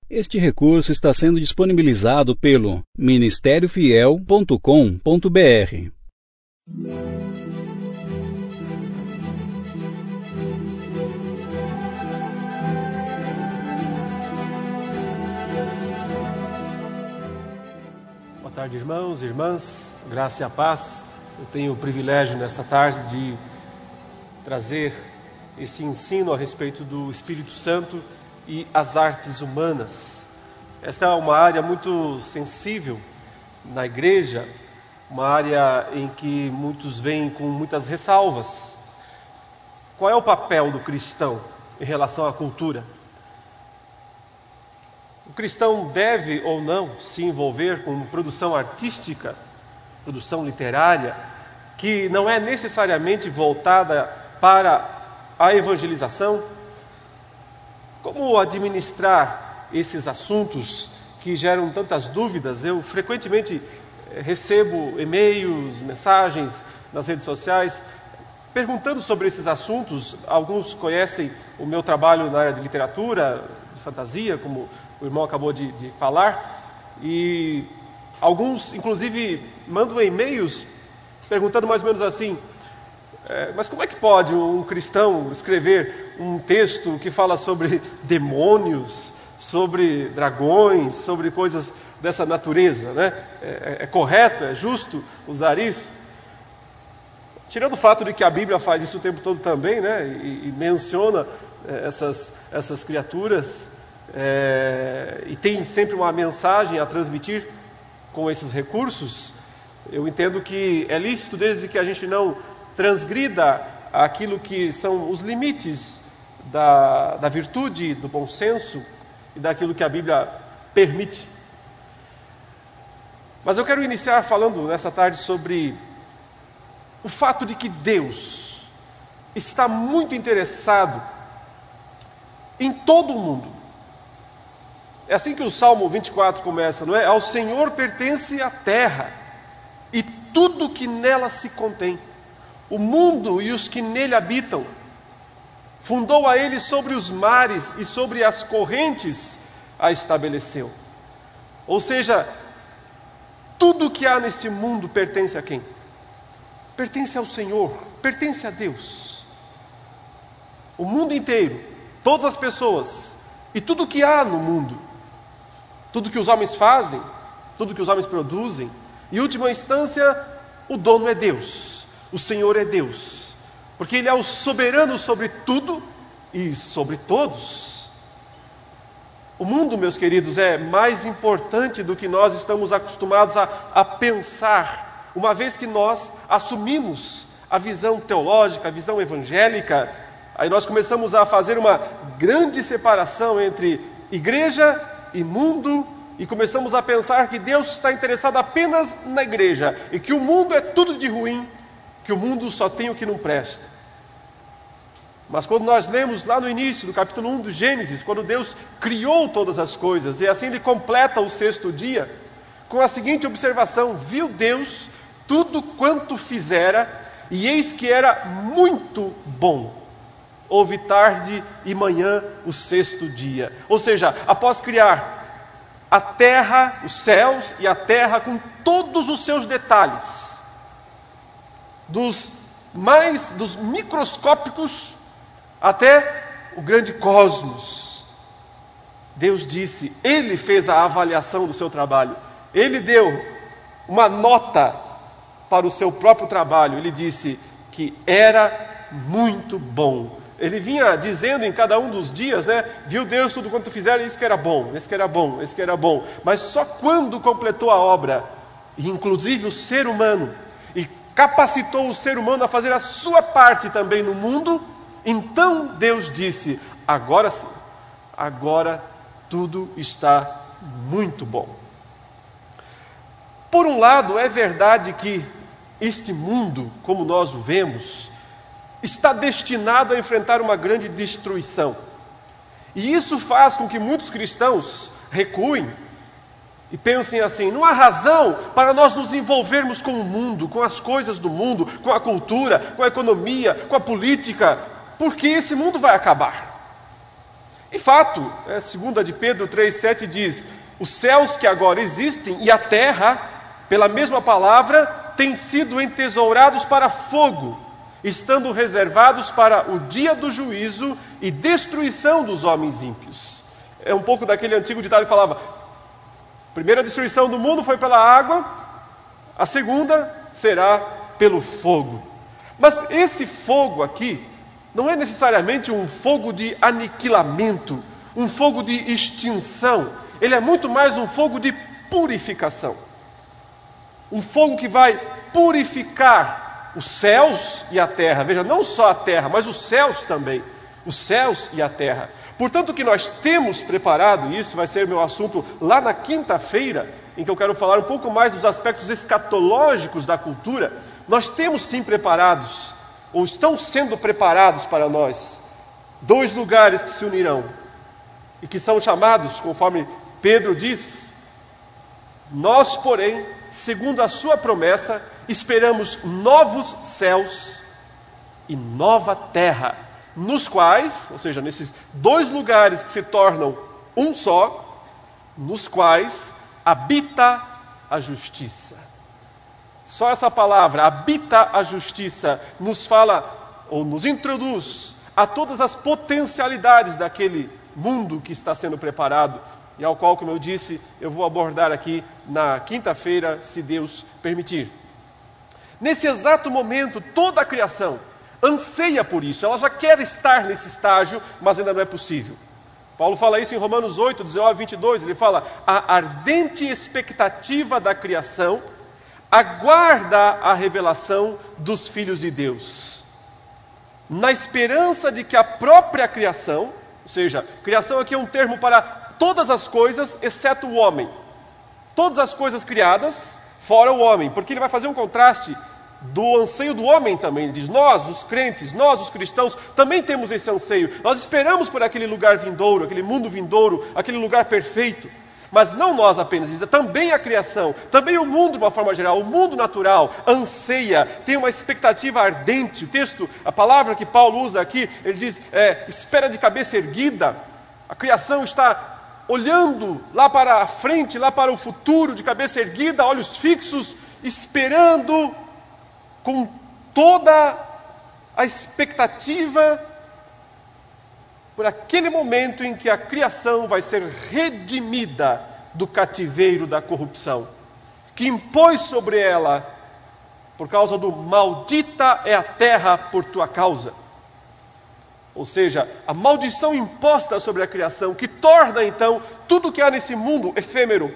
Este recurso está sendo disponibilizado pelo ministériofiel.com.br. Boa tarde, irmãos e irmãs, graça e a paz. Eu tenho o privilégio nesta tarde de trazer esse ensino a respeito do Espírito Santo e as artes humanas. Esta é uma área muito sensível na igreja, uma área em que muitos veem com muitas ressalvas. Qual é o papel do cristão em relação à cultura? O cristão deve ou não se envolver com produção artística, produção literária, que não é necessariamente voltada para a evangelização? Como administrar esses assuntos que geram tantas dúvidas? Eu frequentemente recebo e-mails, mensagens nas redes sociais perguntando sobre esses assuntos. Alguns conhecem o meu trabalho na área de literatura, de fantasia, como o irmão acabou de falar, e alguns inclusive mandam e-mails perguntando mais ou menos assim: mas como é que pode um cristão escrever um texto que fala sobre demônios, sobre dragões, sobre coisas dessa natureza, né? É correto, é justo usar isso? Tirando o fato de que a Bíblia faz isso o tempo todo também, né? E menciona essas criaturas, e tem sempre uma mensagem a transmitir com esses recursos, eu entendo que é lícito, desde que a gente não transgrida aquilo que são os limites da virtude, do bom senso e daquilo que a Bíblia permite. Mas eu quero iniciar falando nessa tarde sobre o fato de que Deus está muito interessado em todo o mundo. É assim que o Salmo 24 começa, não é? Ao Senhor pertence a terra e tudo que nela se contém, o mundo e os que nele habitam. Fundou a ele sobre os mares e sobre as correntes a estabeleceu. Ou seja, tudo que há neste mundo pertence a quem? Pertence ao Senhor, pertence a Deus. O mundo inteiro, todas as pessoas e tudo que há no mundo, tudo que os homens fazem, tudo que os homens produzem, em última instância, o dono é Deus. O Senhor é Deus, porque Ele é o soberano sobre tudo e sobre todos. O mundo, meus queridos, é mais importante do que nós estamos acostumados a pensar, uma vez que nós assumimos a visão teológica, a visão evangélica. Aí nós começamos a fazer uma grande separação entre igreja e mundo, e começamos a pensar que Deus está interessado apenas na igreja, e que o mundo é tudo de ruim, que o mundo só tem o que não presta. Mas quando nós lemos lá no início do capítulo 1 do Gênesis, quando Deus criou todas as coisas, e assim Ele completa o sexto dia, com a seguinte observação: viu Deus tudo quanto fizera, e eis que era muito bom. Houve tarde e manhã o sexto dia. Ou seja, após criar a terra, os céus e a terra com todos os seus detalhes, dos microscópicos até o grande cosmos, Deus disse, Ele fez a avaliação do seu trabalho, Ele deu uma nota para o seu próprio trabalho. Ele disse que era muito bom. Ele vinha dizendo em cada um dos dias, né? Viu Deus tudo quanto fizeram, isso que era bom, esse que era bom, esse que era bom. Mas só quando completou a obra, e inclusive o ser humano, e capacitou o ser humano a fazer a sua parte também no mundo, então Deus disse: agora sim, agora tudo está muito bom. Por um lado, é verdade que este mundo, como nós o vemos, está destinado a enfrentar uma grande destruição. E isso faz com que muitos cristãos recuem e pensem assim: não há razão para nós nos envolvermos com o mundo, com as coisas do mundo, com a cultura, com a economia, com a política, porque esse mundo vai acabar. De fato, 2 de Pedro 3,7 diz: os céus que agora existem e a terra, pela mesma palavra, têm sido entesourados para fogo, estando reservados para o dia do juízo e destruição dos homens ímpios. É um pouco daquele antigo ditado que falava: a primeira destruição do mundo foi pela água, a segunda será pelo fogo. Mas esse fogo aqui não é necessariamente um fogo de aniquilamento, um fogo de extinção. Ele é muito mais um fogo de purificação. Um fogo que vai purificar os céus e a terra. Veja, não só a terra, mas os céus também. Os céus e a terra. Portanto, o que nós temos preparado, e isso vai ser meu assunto lá na quinta-feira, em que eu quero falar um pouco mais dos aspectos escatológicos da cultura, nós temos sim preparados, ou estão sendo preparados para nós, 2 lugares que se unirão, e que são chamados, conforme Pedro diz: nós, porém, segundo a sua promessa, esperamos novos céus e nova terra, nos quais, ou seja, nesses 2 lugares que se tornam um só, nos quais habita a justiça. Só essa palavra, habita a justiça, nos fala, ou nos introduz a todas as potencialidades daquele mundo que está sendo preparado, e ao qual, como eu disse, eu vou abordar aqui na quinta-feira, se Deus permitir. Nesse exato momento, toda a criação anseia por isso, ela já quer estar nesse estágio, mas ainda não é possível. Paulo fala isso em Romanos 8, 19 e 22, ele fala: a ardente expectativa da criação aguarda a revelação dos filhos de Deus, na esperança de que a própria criação, ou seja, criação aqui é um termo para todas as coisas, exceto o homem, todas as coisas criadas, fora o homem, porque ele vai fazer um contraste do anseio do homem também. Ele diz: nós, os crentes, nós, os cristãos, também temos esse anseio. Nós esperamos por aquele lugar vindouro, aquele mundo vindouro, aquele lugar perfeito. Mas não nós apenas, diz, também a criação, também o mundo de uma forma geral, o mundo natural anseia, tem uma expectativa ardente. O texto, a palavra que Paulo usa aqui, ele diz, espera de cabeça erguida. A criação está olhando lá para a frente, lá para o futuro, de cabeça erguida, olhos fixos, esperando com toda a expectativa por aquele momento em que a criação vai ser redimida do cativeiro da corrupção, que impôs sobre ela, por causa do maldita é a terra por tua causa. Ou seja, a maldição imposta sobre a criação, que torna então tudo que há nesse mundo efêmero,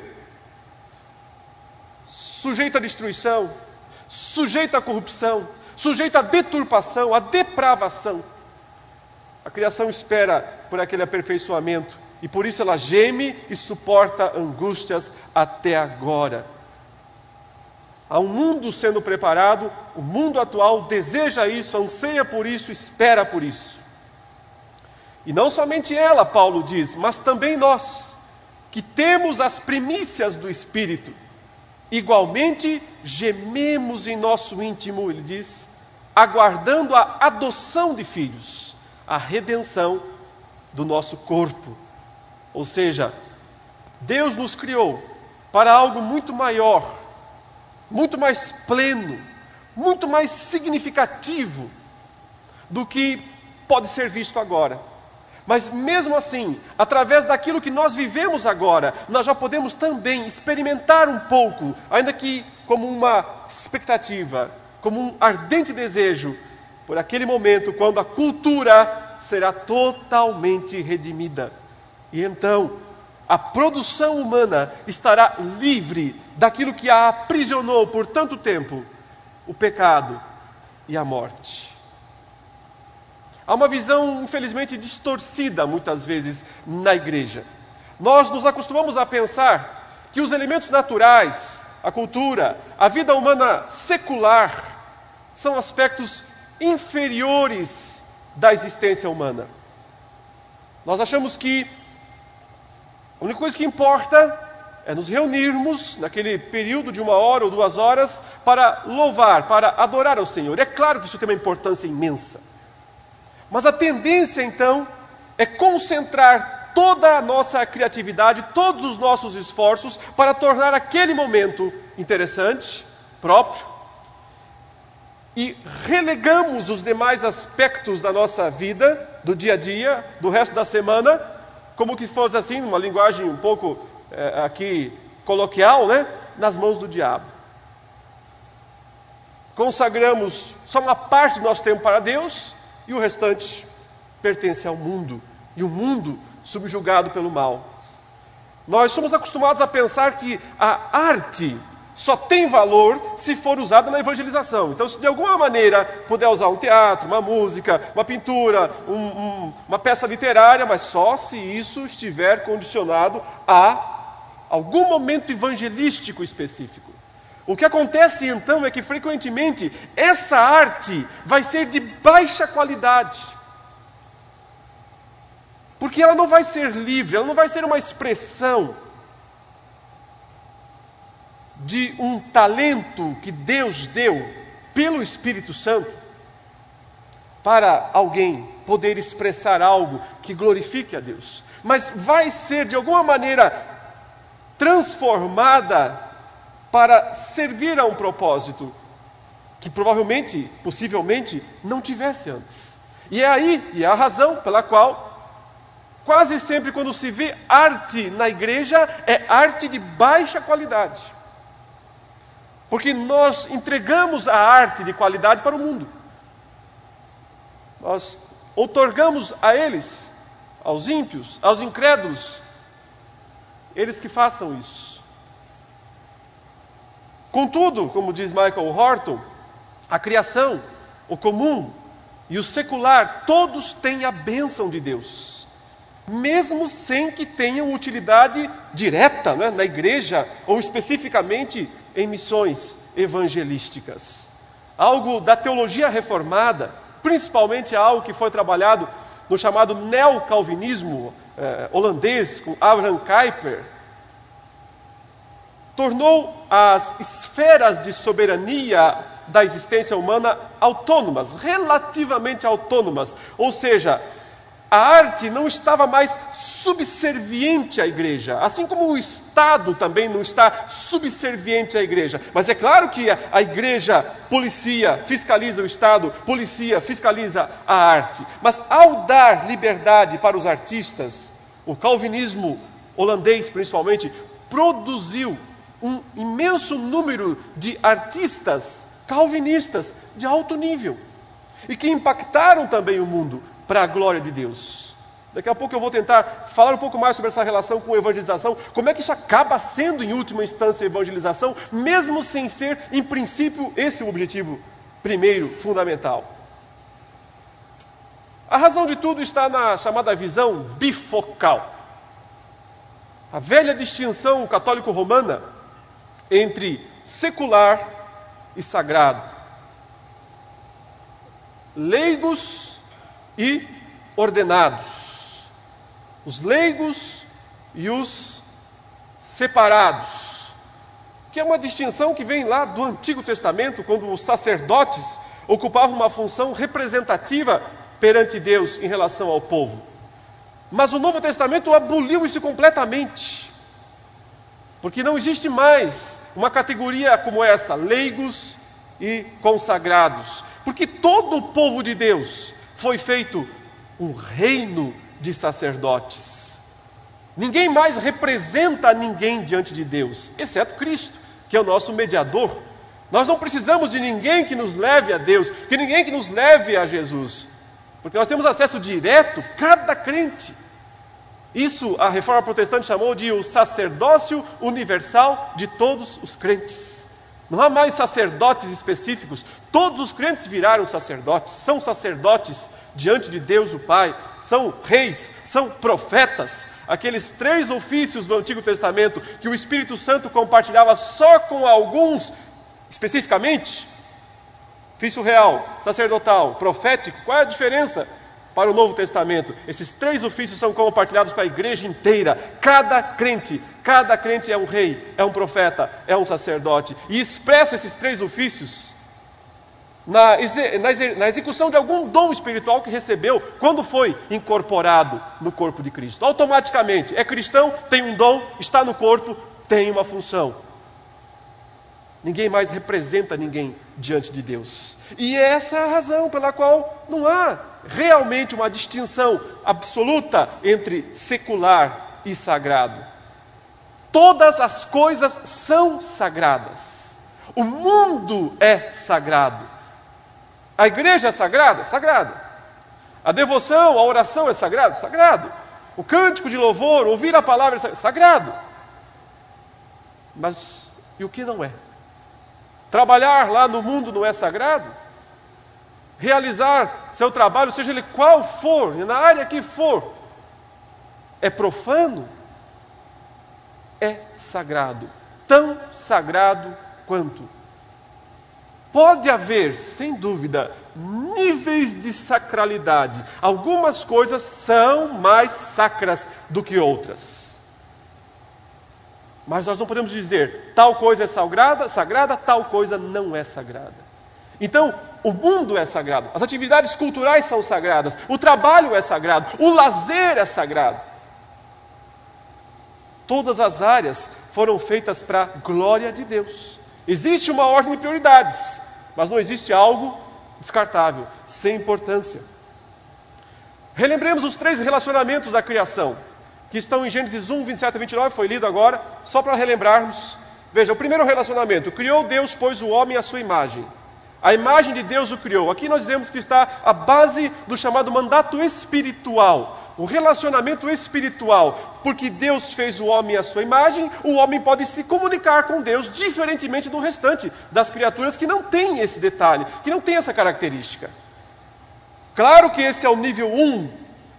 sujeito à destruição, sujeito à corrupção, sujeito à deturpação, à depravação. A criação espera por aquele aperfeiçoamento e por isso ela geme e suporta angústias até agora. Há um mundo sendo preparado, o mundo atual deseja isso, anseia por isso, espera por isso. E não somente ela, Paulo diz, mas também nós, que temos as primícias do Espírito, igualmente gememos em nosso íntimo, ele diz, aguardando a adoção de filhos, a redenção do nosso corpo. Ou seja, Deus nos criou para algo muito maior, muito mais pleno, muito mais significativo do que pode ser visto agora. Mas mesmo assim, através daquilo que nós vivemos agora, nós já podemos também experimentar um pouco, ainda que como uma expectativa, como um ardente desejo, por aquele momento quando a cultura será totalmente redimida. E então, a produção humana estará livre daquilo que a aprisionou por tanto tempo, o pecado e a morte. Há uma visão, infelizmente, distorcida, muitas vezes, na igreja. Nós nos acostumamos a pensar que os elementos naturais, a cultura, a vida humana secular, são aspectos inferiores da existência humana. Nós achamos que a única coisa que importa é nos reunirmos naquele período de 1 hora ou 2 horas para louvar, para adorar ao Senhor. É claro que isso tem uma importância imensa. Mas a tendência, então, é concentrar toda a nossa criatividade, todos os nossos esforços para tornar aquele momento interessante, próprio, e relegamos os demais aspectos da nossa vida, do dia a dia, do resto da semana, como que fosse assim, uma linguagem um pouco aqui coloquial, né? Nas mãos do diabo. Consagramos só uma parte do nosso tempo para Deus e o restante pertence ao mundo. E o mundo subjugado pelo mal. Nós somos acostumados a pensar que a arte só tem valor se for usada na evangelização. Então, se de alguma maneira puder usar um teatro, uma música, uma pintura, uma peça literária, mas só se isso estiver condicionado a algum momento evangelístico específico. O que acontece então é que frequentemente essa arte vai ser de baixa qualidade. Porque ela não vai ser livre, ela não vai ser uma expressão de um talento que Deus deu pelo Espírito Santo para alguém poder expressar algo que glorifique a Deus. Mas vai ser de alguma maneira transformada para servir a um propósito que provavelmente, possivelmente, não tivesse antes. E é a razão pela qual quase sempre quando se vê arte na igreja, é arte de baixa qualidade. Porque nós entregamos a arte de qualidade para o mundo. Nós outorgamos a eles, aos ímpios, aos incrédulos, eles que façam isso. Contudo, como diz Michael Horton, a criação, o comum e o secular, todos têm a bênção de Deus. Mesmo sem que tenham utilidade direta, né, na igreja, ou especificamente em missões evangelísticas. Algo da teologia reformada, principalmente algo que foi trabalhado no chamado neocalvinismo holandês, com Abraham Kuyper, tornou as esferas de soberania da existência humana autônomas, relativamente autônomas, ou seja, a arte não estava mais subserviente à igreja, assim como o Estado também não está subserviente à igreja. Mas é claro que a igreja policia, fiscaliza o Estado, policia, fiscaliza a arte. Mas ao dar liberdade para os artistas, o calvinismo holandês principalmente, produziu um imenso número de artistas calvinistas de alto nível e que impactaram também o mundo para a glória de Deus. Daqui a pouco eu vou tentar falar um pouco mais sobre essa relação com a evangelização, como é que isso acaba sendo, em última instância, evangelização, mesmo sem ser, em princípio, esse o objetivo primeiro, fundamental. A razão de tudo está na chamada visão bifocal. A velha distinção católico-romana entre secular e sagrado. Leigos e ordenados, os leigos e os separados, que é uma distinção que vem lá do Antigo Testamento, quando os sacerdotes ocupavam uma função representativa perante Deus em relação ao povo. Mas o Novo Testamento aboliu isso completamente, porque não existe mais uma categoria como essa, leigos e consagrados, porque todo o povo de Deus foi feito um reino de sacerdotes. Ninguém mais representa ninguém diante de Deus, exceto Cristo, que é o nosso mediador. Nós não precisamos de ninguém que nos leve a Deus, que ninguém que nos leve a Jesus, porque nós temos acesso direto, cada crente. Isso a Reforma Protestante chamou de o sacerdócio universal de todos os crentes. Não há mais sacerdotes específicos, todos os crentes viraram sacerdotes, são sacerdotes diante de Deus o Pai, são reis, são profetas, aqueles 3 ofícios do Antigo Testamento que o Espírito Santo compartilhava só com alguns, especificamente, ofício real, sacerdotal, profético. Qual é a diferença para o Novo Testamento? Esses 3 ofícios são compartilhados com a igreja inteira. Cada crente é um rei, é um profeta, é um sacerdote, e expressa esses 3 ofícios na execução de algum dom espiritual que recebeu quando foi incorporado no corpo de Cristo. Automaticamente, é cristão, tem um dom, está no corpo, tem uma função. Ninguém mais representa ninguém diante de Deus. E é essa a razão pela qual não há realmente uma distinção absoluta entre secular e sagrado. Todas as coisas são sagradas. O mundo é sagrado. A igreja é sagrada? Sagrada. A devoção, a oração é sagrado? Sagrado. O cântico de louvor, ouvir a palavra é sagrado. Mas e o que não é? Trabalhar lá no mundo não é sagrado? Realizar seu trabalho, seja ele qual for, na área que for, é profano? É sagrado. Tão sagrado quanto. Pode haver, sem dúvida, níveis de sacralidade. Algumas coisas são mais sacras do que outras. Mas nós não podemos dizer, tal coisa é sagrada, tal coisa não é sagrada. Então, o mundo é sagrado, as atividades culturais são sagradas, o trabalho é sagrado, o lazer é sagrado. Todas as áreas foram feitas para a glória de Deus. Existe uma ordem de prioridades, mas não existe algo descartável, sem importância. Relembremos os 3 relacionamentos da criação, que estão em Gênesis 1, 27 a 29, foi lido agora, só para relembrarmos. Veja, o primeiro relacionamento, criou Deus, pois, o homem à sua imagem. A imagem de Deus o criou. Aqui nós dizemos que está a base do chamado mandato espiritual, o relacionamento espiritual. Porque Deus fez o homem à sua imagem, o homem pode se comunicar com Deus, diferentemente do restante das criaturas que não têm esse detalhe, que não têm essa característica. Claro que esse é o nível 1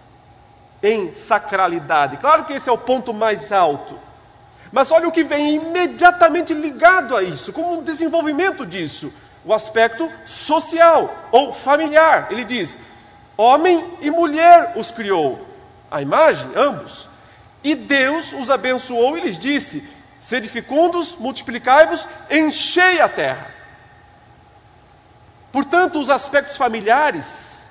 em sacralidade, claro que esse é o ponto mais alto. Mas olha o que vem imediatamente ligado a isso, como um desenvolvimento disso. O aspecto social ou familiar. Ele diz, homem e mulher os criou. A imagem, ambos. E Deus os abençoou e lhes disse, sede fecundos, multiplicai-vos, enchei a terra. Portanto, os aspectos familiares,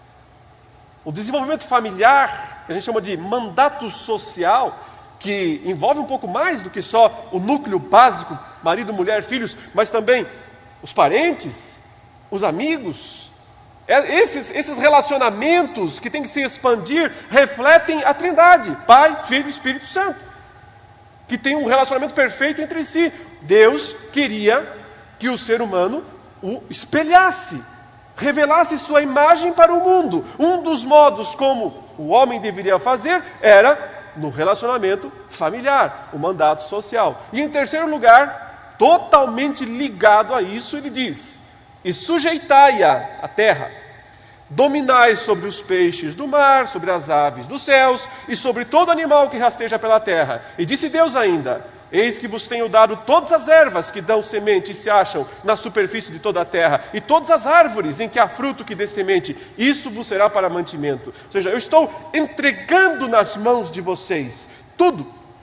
o desenvolvimento familiar, que a gente chama de mandato social, que envolve um pouco mais do que só o núcleo básico, marido, mulher, filhos, mas também os parentes, os amigos, esses relacionamentos que têm que se expandir, refletem a Trindade, Pai, Filho e Espírito Santo, que tem um relacionamento perfeito entre si. Deus queria que o ser humano o espelhasse, revelasse sua imagem para o mundo. Um dos modos como o homem deveria fazer era no relacionamento familiar, o mandato social. E em terceiro lugar, totalmente ligado a isso, ele diz, e sujeitai-a, a terra, dominai sobre os peixes do mar, sobre as aves dos céus, e sobre todo animal que rasteja pela terra. E disse Deus ainda, eis que vos tenho dado todas as ervas que dão semente e se acham na superfície de toda a terra, e todas as árvores em que há fruto que dê semente, isso vos será para mantimento. Ou seja, eu estou entregando nas mãos de vocês tudo,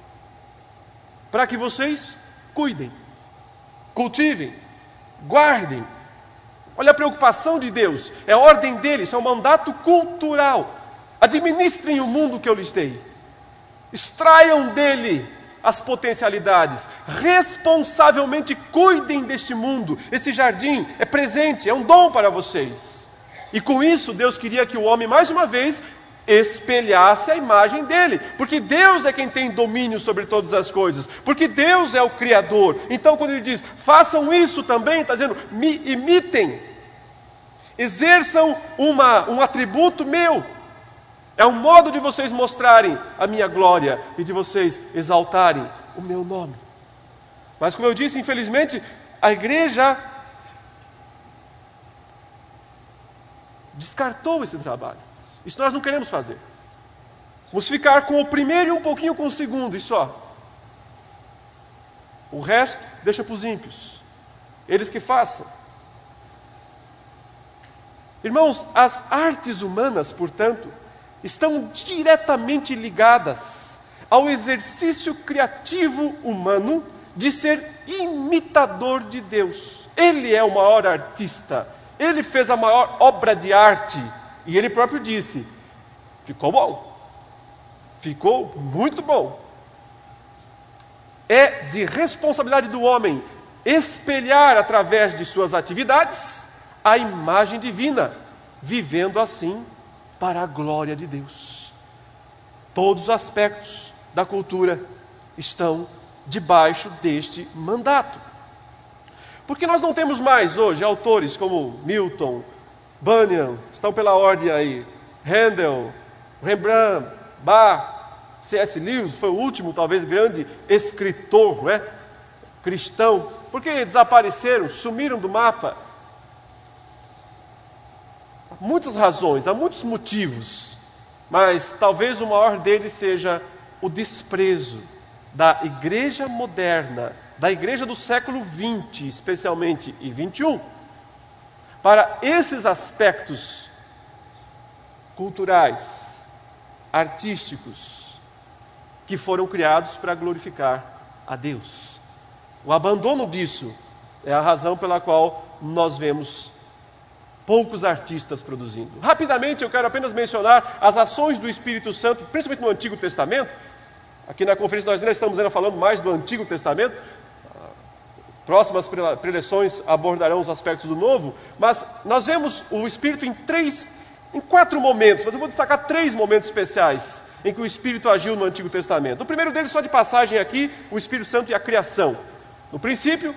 para que vocês cuidem, cultivem, guardem. Olha a preocupação de Deus, é a ordem dele, isso é um mandato cultural. Administrem o mundo que eu lhes dei, extraiam dele as potencialidades, responsavelmente cuidem deste mundo. Esse jardim é presente, é um dom para vocês. E com isso Deus queria que o homem mais uma vez espelhasse a imagem dele, porque Deus é quem tem domínio sobre todas as coisas, porque Deus é o Criador. Então quando ele diz, façam isso também, está dizendo, me imitem, exerçam um atributo meu, é um modo de vocês mostrarem a minha glória e de vocês exaltarem o meu nome. Mas como eu disse, infelizmente, a igreja descartou esse trabalho. Isso nós não queremos fazer. Vamos ficar com o primeiro e um pouquinho com o segundo, e só. O resto, deixa para os ímpios. Eles que façam. Irmãos, as artes humanas, portanto, estão diretamente ligadas ao exercício criativo humano de ser imitador de Deus. Ele é o maior artista Ele fez a maior obra de arte e ele próprio disse: ficou bom, ficou muito bom. É de responsabilidade do homem espelhar através de suas atividades a imagem divina, vivendo assim para a glória de Deus. Todos os aspectos da cultura estão debaixo deste mandato. Porque nós não temos mais hoje autores como Milton, Bunyan, estão pela ordem aí, Handel, Rembrandt, Bach, C.S. Lewis, foi o último, talvez, grande escritor, não é? Cristão. Por que desapareceram, sumiram do mapa? Há muitas razões, há muitos motivos, mas talvez o maior deles seja o desprezo da igreja moderna, da igreja do século XX, especialmente, e XXI, para esses aspectos culturais, artísticos, que foram criados para glorificar a Deus. O abandono disso é a razão pela qual nós vemos poucos artistas produzindo. Rapidamente, eu quero apenas mencionar as ações do Espírito Santo, principalmente no Antigo Testamento. Aqui na conferência nós ainda estamos ainda falando mais do Antigo Testamento. Próximas preleções abordarão os aspectos do Novo, mas nós vemos o Espírito em 4 momentos, mas eu vou destacar 3 momentos especiais em que o Espírito agiu no Antigo Testamento. O primeiro deles, só de passagem aqui, o Espírito Santo e a criação. No princípio,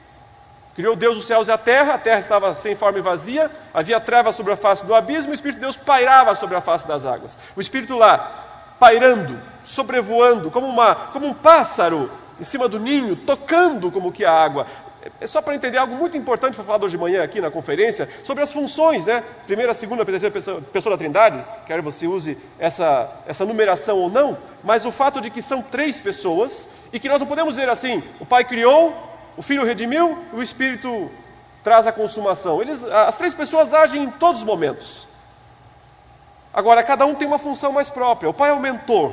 criou Deus os céus e a terra estava sem forma e vazia, havia trevas sobre a face do abismo, o Espírito de Deus pairava sobre a face das águas. O Espírito lá, pairando, sobrevoando, como um pássaro em cima do ninho, tocando como que a água. É só para entender algo muito importante, foi falado hoje de manhã aqui na conferência, sobre as funções, né? Primeira, segunda, terceira pessoa da Trindade, quer você use essa numeração ou não, mas o fato de que são 3 pessoas, e que nós não podemos dizer assim, o Pai criou, o Filho redimiu, e o Espírito traz a consumação. As 3 pessoas agem em todos os momentos. Agora, cada um tem uma função mais própria. O Pai é o mentor,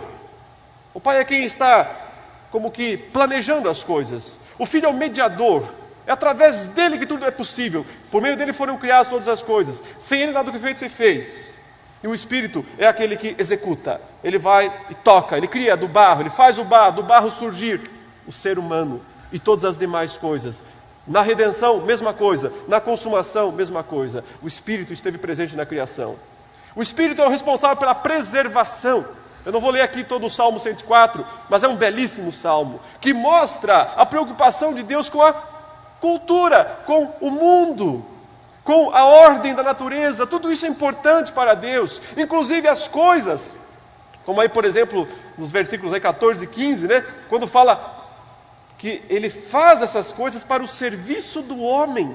o Pai é quem está como que planejando as coisas, o Filho é o mediador. É através dele que tudo é possível. Por meio dele foram criadas todas as coisas. Sem ele nada do que feito se fez. E o Espírito é aquele que executa. Ele vai e toca, ele cria do barro, ele faz do barro surgir o ser humano e todas as demais coisas. Na redenção, mesma coisa. Na consumação, mesma coisa. O Espírito esteve presente na criação. O Espírito é o responsável pela preservação. Eu não vou ler aqui todo o Salmo 104, mas é um belíssimo salmo, que mostra a preocupação de Deus com a cultura, com o mundo, com a ordem da natureza. Tudo isso é importante para Deus, inclusive as coisas, como aí, por exemplo, nos versículos aí 14 e 15, né? Quando fala que Ele faz essas coisas para o serviço do homem,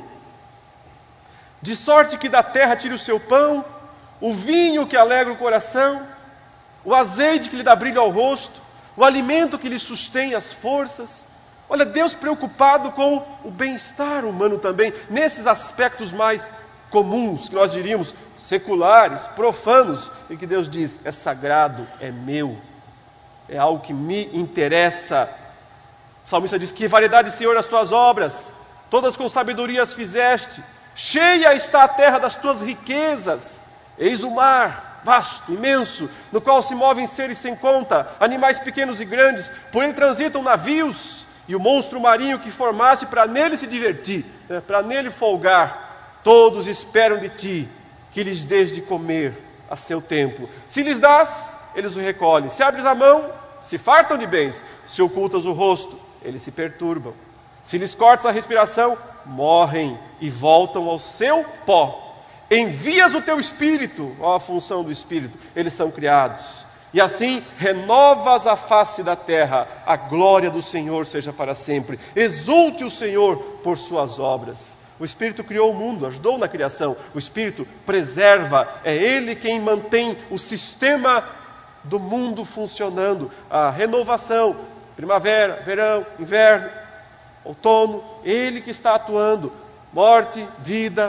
de sorte que da terra tire o seu pão, o vinho que alegra o coração, o azeite que lhe dá brilho ao rosto, o alimento que lhe sustém as forças. Olha, Deus preocupado com o bem-estar humano também, nesses aspectos mais comuns, que nós diríamos seculares, profanos, e que Deus diz, é sagrado, é meu, é algo que me interessa. O salmista diz, que variedade, Senhor, as tuas obras, todas com sabedoria as fizeste, cheia está a terra das tuas riquezas, eis o mar, vasto, imenso, no qual se movem seres sem conta, animais pequenos e grandes, por ele transitam navios, e o monstro marinho que formaste para nele se divertir, né, para nele folgar. Todos esperam de ti que lhes dês de comer a seu tempo. Se lhes dás, eles o recolhem. Se abres a mão, se fartam de bens. Se ocultas o rosto, eles se perturbam. Se lhes cortas a respiração, morrem e voltam ao seu pó. Envias o teu Espírito, ó a função do Espírito, eles são criados. E assim renovas a face da terra, a glória do Senhor seja para sempre. Exulte o Senhor por suas obras. O Espírito criou o mundo, ajudou na criação. O Espírito preserva, é Ele quem mantém o sistema do mundo funcionando. A renovação, primavera, verão, inverno, outono, Ele que está atuando. Morte, vida,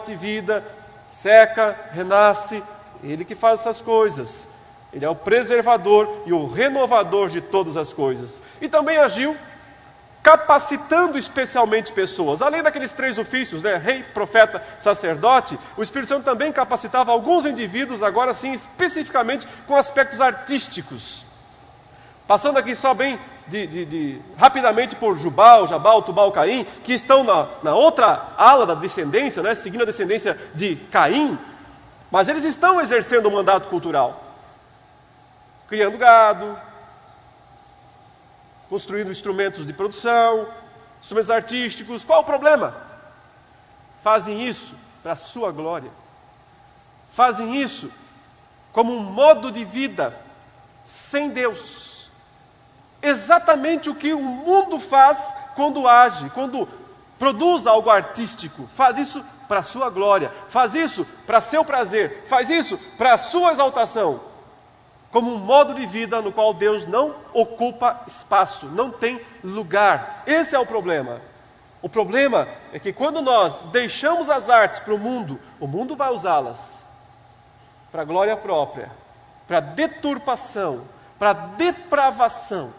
seca, renasce, Ele que faz essas coisas. Ele é o preservador e o renovador de todas as coisas. E também agiu capacitando especialmente pessoas. Além daqueles 3 ofícios, né? Rei, profeta, sacerdote, o Espírito Santo também capacitava alguns indivíduos, agora sim, especificamente com aspectos artísticos. Passando aqui só bem rapidamente por Jubal, Tubal, Caim, que estão na outra ala da descendência, né? Seguindo a descendência de Caim, mas eles estão exercendo o mandato cultural, criando gado, construindo instrumentos de produção, instrumentos artísticos. Qual o problema? Fazem isso para a sua glória. Fazem isso como um modo de vida sem Deus. Exatamente o que o mundo faz quando age, quando produz algo artístico. Faz isso para a sua glória, faz isso para seu prazer, faz isso para a sua exaltação. Como um modo de vida no qual Deus não ocupa espaço, não tem lugar. Esse é o problema. O problema é que quando nós deixamos as artes para o mundo vai usá-las para a glória própria, para a deturpação, para a depravação.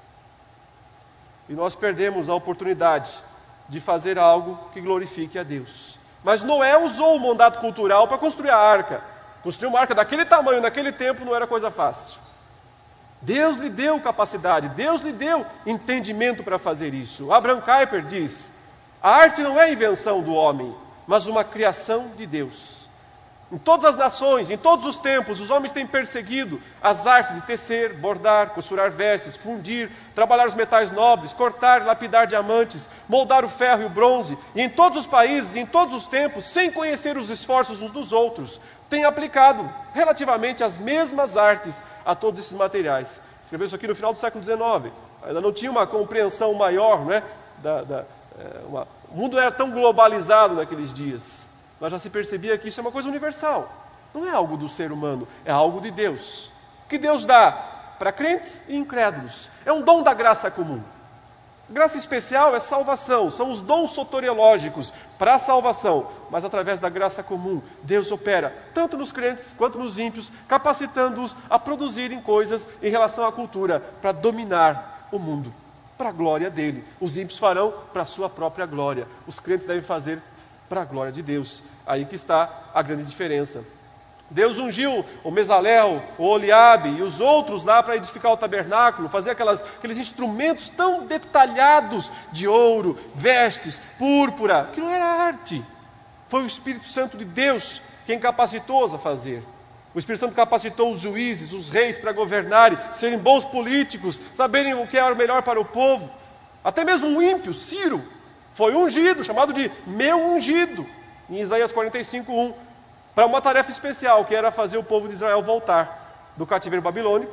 E nós perdemos a oportunidade de fazer algo que glorifique a Deus. Mas Noé usou o mandato cultural para construir a arca. Construir uma arca daquele tamanho, naquele tempo, não era coisa fácil. Deus lhe deu capacidade, Deus lhe deu entendimento para fazer isso. Abraham Kuyper diz: a arte não é invenção do homem, mas uma criação de Deus. Em todas as nações, em todos os tempos, os homens têm perseguido as artes de tecer, bordar, costurar vestes, fundir, trabalhar os metais nobres, cortar, lapidar diamantes, moldar o ferro e o bronze. E em todos os países, em todos os tempos, sem conhecer os esforços uns dos outros, têm aplicado relativamente as mesmas artes a todos esses materiais. Escreveu isso aqui no final do século XIX. Ainda não tinha uma compreensão maior, né? O mundo era tão globalizado naqueles dias. Mas já se percebia que isso é uma coisa universal. Não é algo do ser humano, é algo de Deus. Que Deus dá para crentes e incrédulos. É um dom da graça comum. Graça especial é salvação, são os dons soteriológicos para a salvação. Mas através da graça comum, Deus opera tanto nos crentes quanto nos ímpios, capacitando-os a produzirem coisas em relação à cultura para dominar o mundo, para a glória dele. Os ímpios farão para a sua própria glória. Os crentes devem fazer para a glória de Deus. Aí que está a grande diferença. Deus ungiu o Mesalel, o Oliabe e os outros lá para edificar o tabernáculo, fazer aqueles instrumentos tão detalhados de ouro, vestes, púrpura. Que não era arte. Foi o Espírito Santo de Deus quem capacitou-os a fazer. O Espírito Santo capacitou os juízes, os reis para governarem, serem bons políticos, saberem o que era o melhor para o povo. Até mesmo um ímpio, Ciro, foi ungido, chamado de meu ungido, em Isaías 45:1, para uma tarefa especial, que era fazer o povo de Israel voltar do cativeiro babilônico,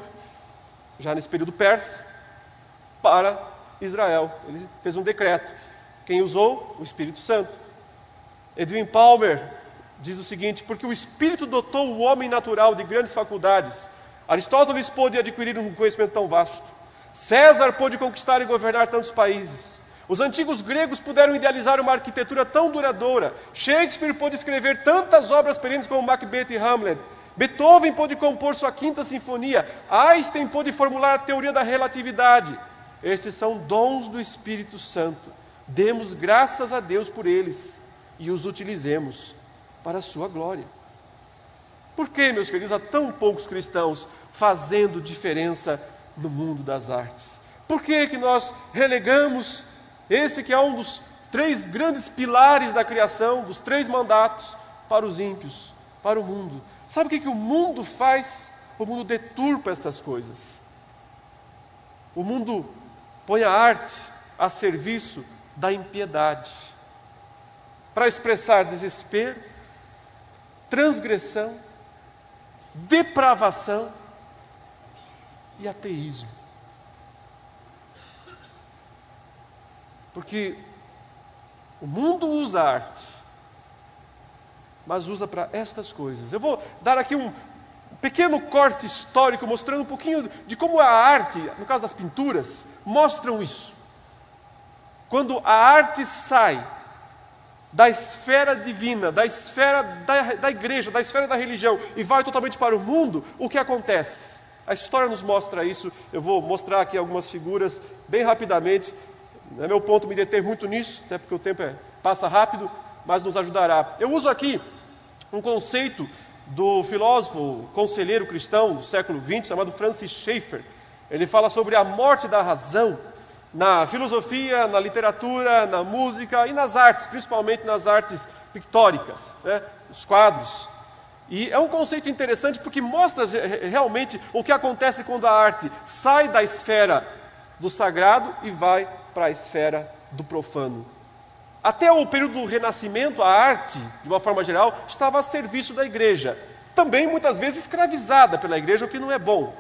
já nesse período persa, para Israel. Ele fez um decreto. Quem usou? O Espírito Santo. Edwin Palmer diz o seguinte: porque o Espírito dotou o homem natural de grandes faculdades. Aristóteles pôde adquirir um conhecimento tão vasto. César pôde conquistar e governar tantos países. Os antigos gregos puderam idealizar uma arquitetura tão duradoura. Shakespeare pôde escrever tantas obras perenes como Macbeth e Hamlet. Beethoven pôde compor sua 5ª sinfonia. Einstein pôde formular a teoria da relatividade. Estes são dons do Espírito Santo. Demos graças a Deus por eles e os utilizemos para a sua glória. Por que, meus queridos, há tão poucos cristãos fazendo diferença no mundo das artes? Por que nós relegamos esse que é um dos 3 grandes pilares da criação, dos 3 mandatos, para os ímpios, para o mundo? Sabe o que o mundo faz? O mundo deturpa estas coisas. O mundo põe a arte a serviço da impiedade, para expressar desespero, transgressão, depravação e ateísmo. Porque o mundo usa a arte, mas usa para estas coisas. Eu vou dar aqui um pequeno corte histórico, mostrando um pouquinho de como a arte, no caso das pinturas, mostram isso. Quando a arte sai da esfera divina, da esfera da igreja, da esfera da religião, e vai totalmente para o mundo, o que acontece? A história nos mostra isso. Eu vou mostrar aqui algumas figuras bem rapidamente. Não é meu ponto me deter muito nisso, até porque o tempo passa rápido, mas nos ajudará. Eu uso aqui um conceito do filósofo conselheiro cristão do século XX, chamado Francis Schaeffer. Ele fala sobre a morte da razão na filosofia, na literatura, na música e nas artes, principalmente nas artes pictóricas, né? Os quadros. E é um conceito interessante porque mostra realmente o que acontece quando a arte sai da esfera do sagrado e vai para a esfera do profano. Até o período do Renascimento, a arte, de uma forma geral, estava a serviço da igreja. Também, muitas vezes, escravizada pela igreja, o que não é bom.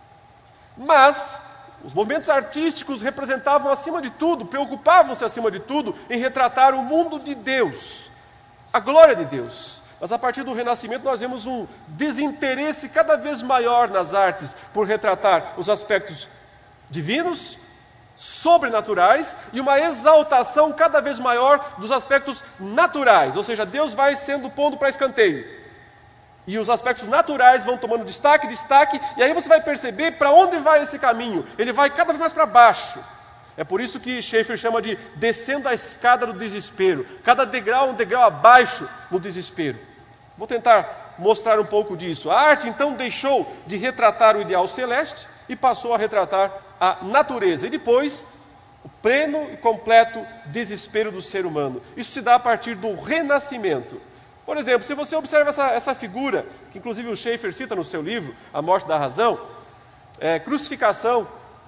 Mas os movimentos artísticos representavam, acima de tudo, preocupavam-se, acima de tudo, em retratar o mundo de Deus, a glória de Deus. Mas a partir do Renascimento nós vemos um desinteresse cada vez maior nas artes por retratar os aspectos divinos, sobrenaturais, e uma exaltação cada vez maior dos aspectos naturais, ou seja, Deus vai sendo pondo para escanteio. E os aspectos naturais vão tomando destaque, e aí você vai perceber para onde vai esse caminho. Ele vai cada vez mais para baixo. É por isso que Schaeffer chama de descendo a escada do desespero. Cada degrau um degrau abaixo no desespero. Vou tentar mostrar um pouco disso. A arte, então, deixou de retratar o ideal celeste e passou a retratar a natureza. E depois, o pleno e completo desespero do ser humano. Isso se dá a partir do Renascimento. Por exemplo, se você observa essa figura, que inclusive o Schaeffer cita no seu livro, A Morte da Razão, crucificação,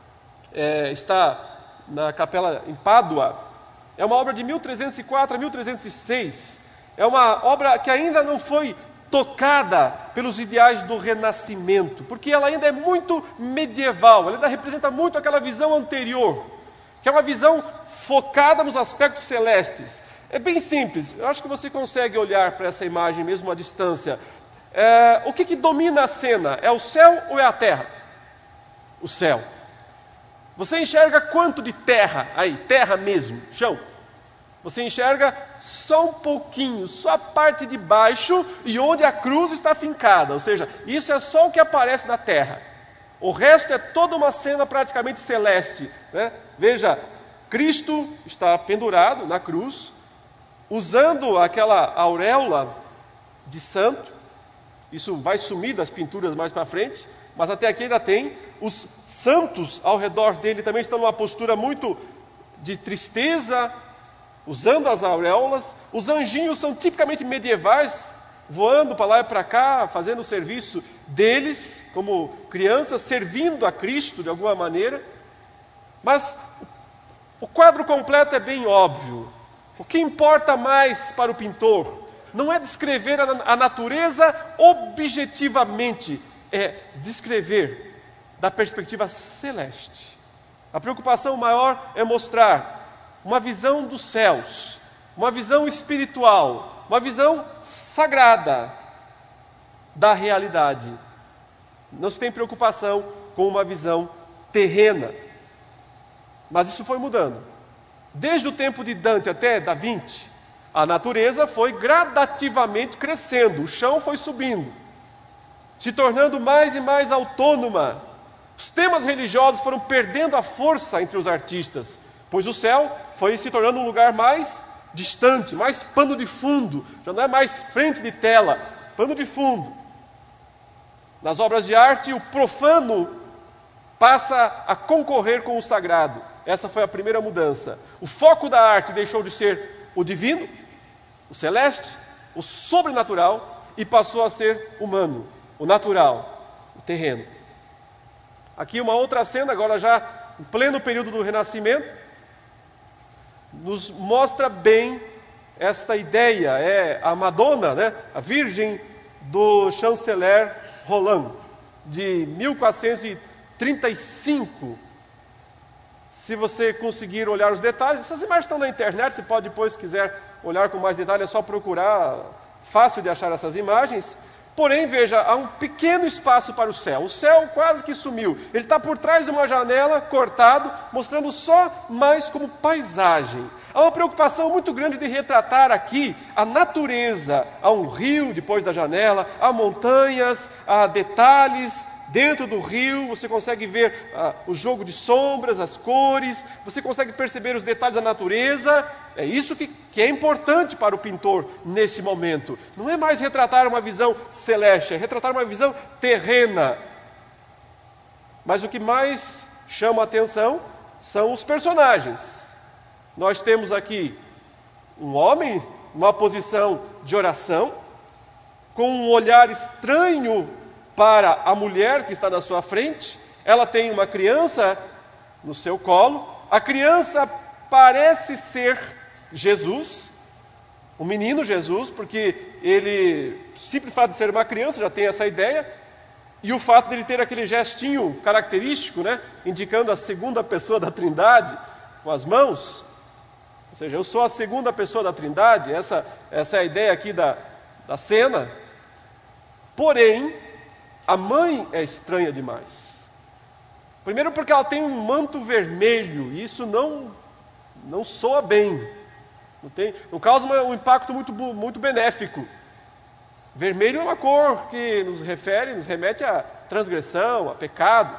está na capela em Pádua. É uma obra de 1304 a 1306. É uma obra que ainda não foi tocada pelos ideais do Renascimento, porque ela ainda é muito medieval, ela ainda representa muito aquela visão anterior, que é uma visão focada nos aspectos celestes. É bem simples, eu acho que você consegue olhar para essa imagem mesmo à distância. O que domina a cena? É o céu ou é a terra? O céu. Você enxerga quanto de terra aí? Terra mesmo, chão. Você enxerga só um pouquinho, só a parte de baixo e onde a cruz está fincada. Ou seja, isso é só o que aparece da terra. O resto é toda uma cena praticamente celeste, né? Veja, Cristo está pendurado na cruz, usando aquela auréola de santo. Isso vai sumir das pinturas mais para frente, mas até aqui ainda tem. Os santos ao redor dele também estão numa postura muito de tristeza, usando as auréolas. Os anjinhos são tipicamente medievais, voando para lá e para cá, fazendo o serviço deles, como crianças, servindo a Cristo de alguma maneira. Mas o quadro completo é bem óbvio. O que importa mais para o pintor não é descrever a natureza objetivamente, é descrever da perspectiva celeste. A preocupação maior é mostrar uma visão dos céus, uma visão espiritual, uma visão sagrada da realidade. Não se tem preocupação com uma visão terrena. Mas isso foi mudando. Desde o tempo de Dante até Da Vinci, a natureza foi gradativamente crescendo, o chão foi subindo, se tornando mais e mais autônoma. Os temas religiosos foram perdendo a força entre os artistas, pois o céu foi se tornando um lugar mais distante, mais pano de fundo, já não é mais frente de tela, pano de fundo. Nas obras de arte, o profano passa a concorrer com o sagrado. Essa foi a primeira mudança. O foco da arte deixou de ser o divino, o celeste, o sobrenatural, e passou a ser humano, o natural, o terreno. Aqui uma outra cena, agora já em pleno período do Renascimento, nos mostra bem esta ideia. É a Madonna, né? A Virgem do chanceler Roland, de 1435. Se você conseguir olhar os detalhes, essas imagens estão na internet, você pode depois, se quiser olhar com mais detalhe, é só procurar, fácil de achar essas imagens. Porém, veja, há um pequeno espaço para o céu. O céu quase que sumiu. Ele está por trás de uma janela, cortado, mostrando só mais como paisagem. Há uma preocupação muito grande de retratar aqui a natureza. Há um rio depois da janela, há montanhas, há detalhes dentro do rio, você consegue ver o jogo de sombras, as cores, você consegue perceber os detalhes da natureza. É isso que é importante para o pintor nesse momento. Não é mais retratar uma visão celeste, é retratar uma visão terrena. Mas o que mais chama a atenção são os personagens. Nós temos aqui um homem numa posição de oração, com um olhar estranho para a mulher que está na sua frente. Ela tem uma criança no seu colo. A criança parece ser Jesus, o menino Jesus, porque ele, simples fato de ser uma criança, já tem essa ideia. E o fato de ele ter aquele gestinho característico, né, indicando a segunda pessoa da Trindade, com as mãos. Ou seja, eu sou a segunda pessoa da Trindade, essa é a ideia aqui da cena. Porém, a mãe é estranha demais. Primeiro porque ela tem um manto vermelho, e isso não soa bem. Não causa um impacto muito benéfico. Vermelho é uma cor que nos remete à transgressão, a pecado.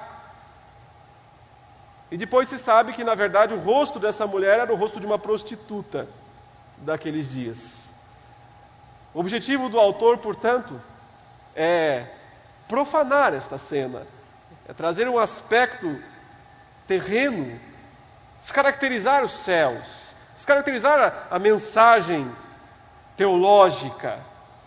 E depois se sabe que, na verdade, o rosto dessa mulher era o rosto de uma prostituta daqueles dias. O objetivo do autor, portanto, é profanar esta cena, é trazer um aspecto terreno, descaracterizar os céus, descaracterizar a mensagem teológica,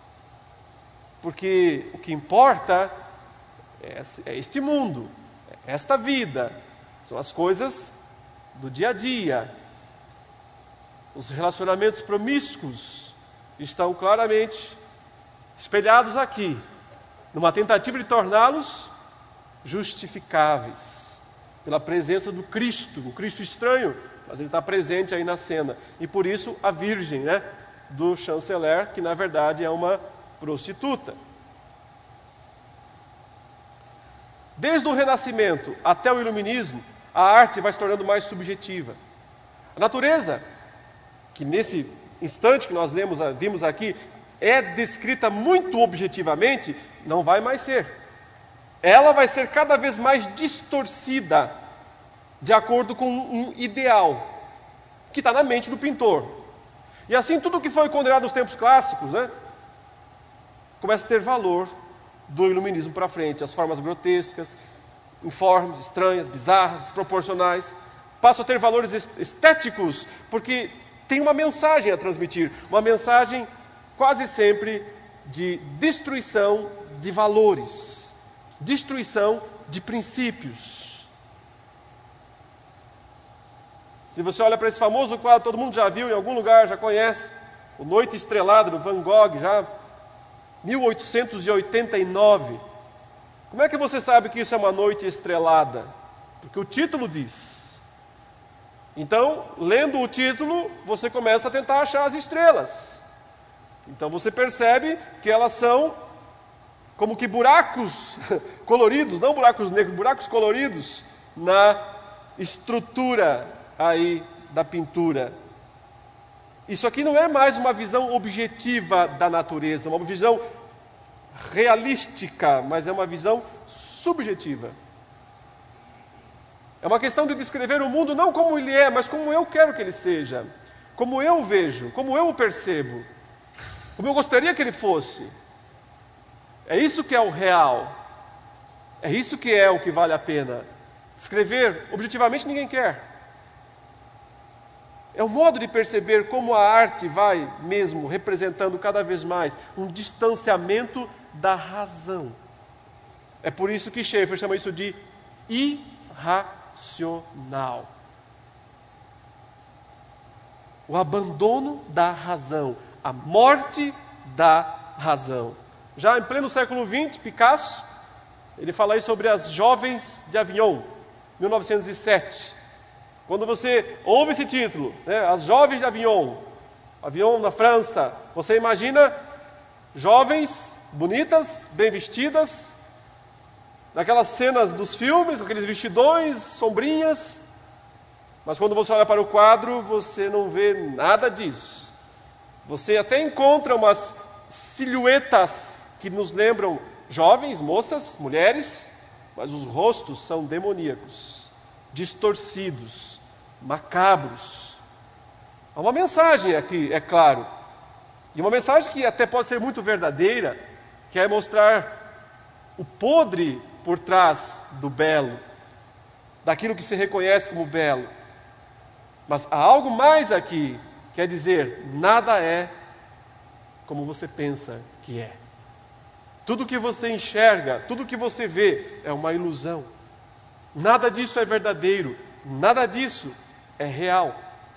porque o que importa é este mundo, é esta vida, são as coisas do dia a dia. Os relacionamentos promíscuos estão claramente espelhados aqui, numa tentativa de torná-los justificáveis pela presença do Cristo, um Cristo estranho, mas ele está presente aí na cena. E por isso a virgem, né, do chanceler, que na verdade é uma prostituta. Desde o Renascimento até o Iluminismo, a arte vai se tornando mais subjetiva. A natureza, que nesse instante que nós vimos aqui, é descrita muito objetivamente, não vai mais ser. Ela vai ser cada vez mais distorcida, de acordo com um ideal, que está na mente do pintor. E assim tudo que foi condenado nos tempos clássicos, né, começa a ter valor do iluminismo para frente. As formas grotescas, informes, estranhas, bizarras, desproporcionais, passam a ter valores estéticos, porque tem uma mensagem a transmitir, uma mensagem quase sempre de destruição de valores, destruição de princípios. Se você olha para esse famoso quadro, todo mundo já viu em algum lugar, já conhece, o Noite Estrelada, do Van Gogh, já 1889. Como é que você sabe que isso é uma noite estrelada? Porque o título diz. Então, lendo o título, você começa a tentar achar as estrelas. Então você percebe que elas são como que buracos coloridos, não buracos negros, buracos coloridos na estrutura aí da pintura. Isso aqui não é mais uma visão objetiva da natureza, uma visão realística, mas é uma visão subjetiva. É uma questão de descrever o mundo não como ele é, mas como eu quero que ele seja, como eu o vejo, como eu o percebo, como eu gostaria que ele fosse. É isso que é o real, é isso que é o que vale a pena. Descrever objetivamente ninguém quer. É um modo de perceber como a arte vai mesmo representando cada vez mais um distanciamento da razão. É por isso que Schaeffer chama isso de irracional. O abandono da razão, a morte da razão. Já em pleno século XX, Picasso, ele fala aí sobre as jovens de Avignon, 1907. Quando você ouve esse título, né, As Jovens de Avignon, Avignon na França, você imagina jovens, bonitas, bem vestidas, naquelas cenas dos filmes, aqueles vestidões, sombrinhas, mas quando você olha para o quadro, você não vê nada disso. Você até encontra umas silhuetas que nos lembram jovens, moças, mulheres, mas os rostos são demoníacos, distorcidos, macabros. Há uma mensagem aqui, é claro, e uma mensagem que até pode ser muito verdadeira, que é mostrar o podre por trás do belo, daquilo que se reconhece como belo. Mas há algo mais aqui, quer dizer, nada é como você pensa que é. Tudo que você enxerga, tudo que você vê é uma ilusão. Nada disso é verdadeiro, nada disso é real.